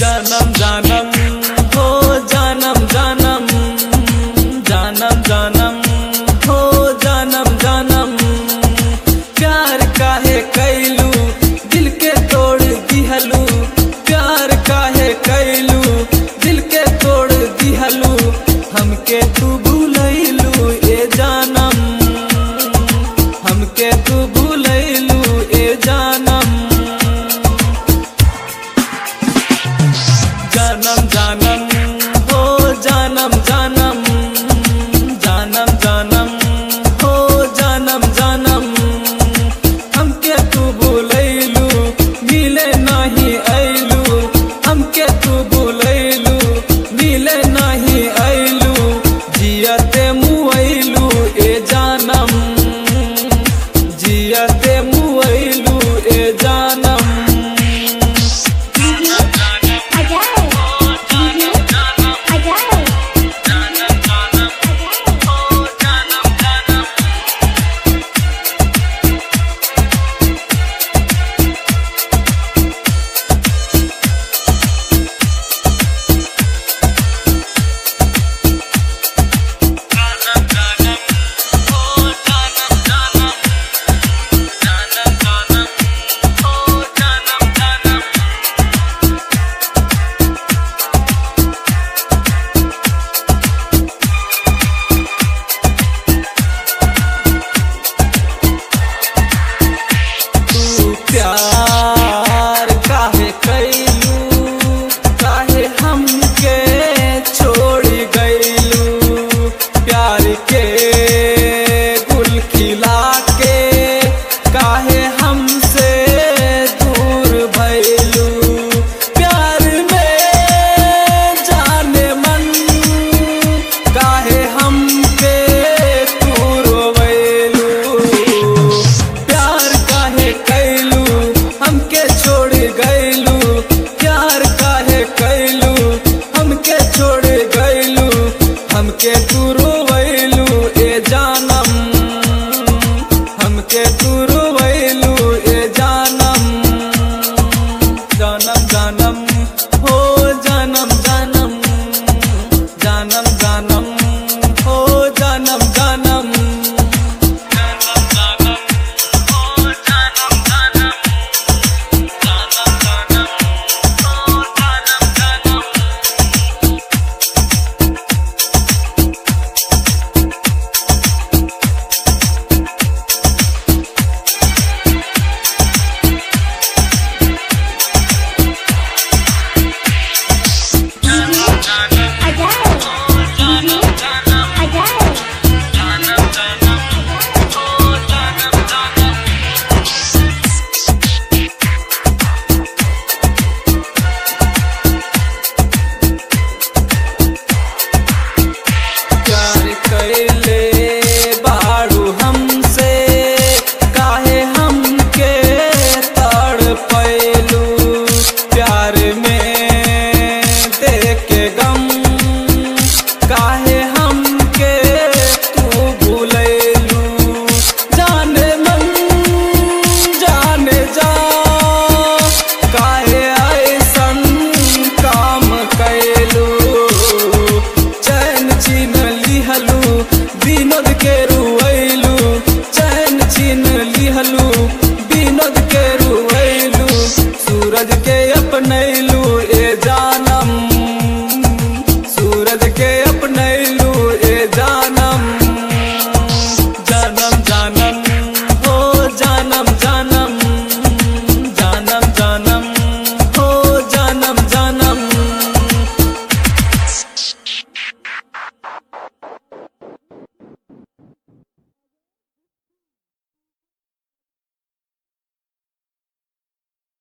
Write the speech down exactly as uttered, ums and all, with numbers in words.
जानम जानम हो जानम जानम जानम जानम हो जानम जानम प्यार काहे कैलू दिल के तोड़ दिहलू प्यार काहे कैलू दिल के तोड़ दिहलू हमके तू भूलैलू ए जानम हमके तू भूलैलू ए जानम जानम जानम हो जानम जानम जानम जानम हो जानम जानम हमके तू भूलैलू मिले नहीं